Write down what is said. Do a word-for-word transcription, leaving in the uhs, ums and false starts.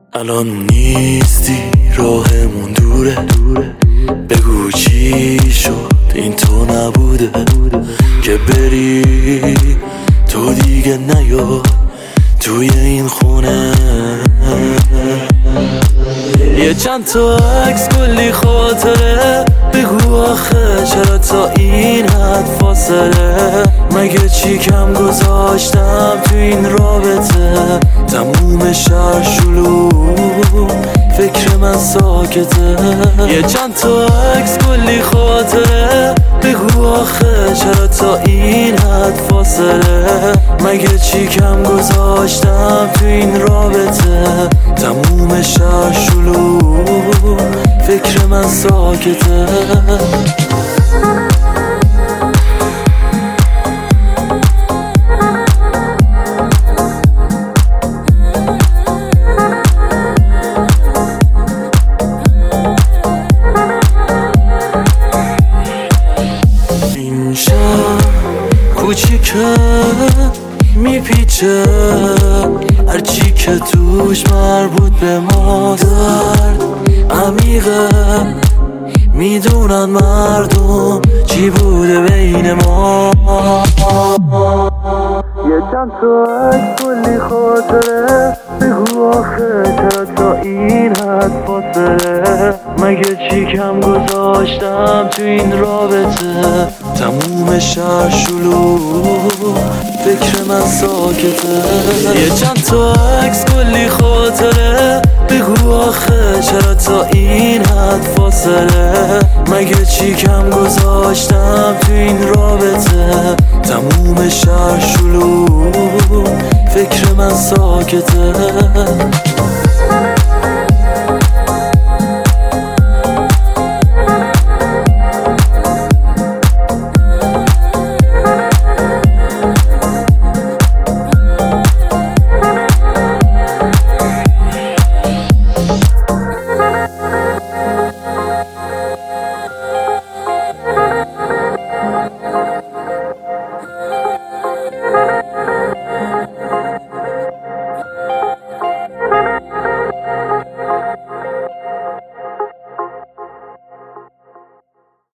الان نیستی راهمون دوره بگو چی شد این تو نبوده که بری تو دیگه نیاد توی این خونه. یه چند تا عکس کلی خاطره بگو آخه چرا تا این حد فاصله. مگه چی کم گذاشتم تو این رابطه؟ تموم شهر شلوغ فکر من ساکته. یه چند تا عکس کلی خاطره بگو آخه چرا تا این حد فاصله. مگه چی کم گذاشتم تو این رابطه؟ تموم شهر شلوغ فکر من ساکته. این شهر کوچیکه میپیچه هرچی که توش مربوط به ما. درد عمیقه میدونن مردم چی بوده بین ما. یه چند تا عکس کلی خاطره بگو آخه چرا تا این حد فاصله. مگه چی کم گذاشتم تو این رابطه؟ تموم شهر شلوغ فکر من ساکته. یه چند تا عکس کلی خاطره بگو آخه چرا تا این حد فاصله. مگه چی کم گذاشتم تو این رابطه؟ تموم شهر شلوغ فکر من ساکته.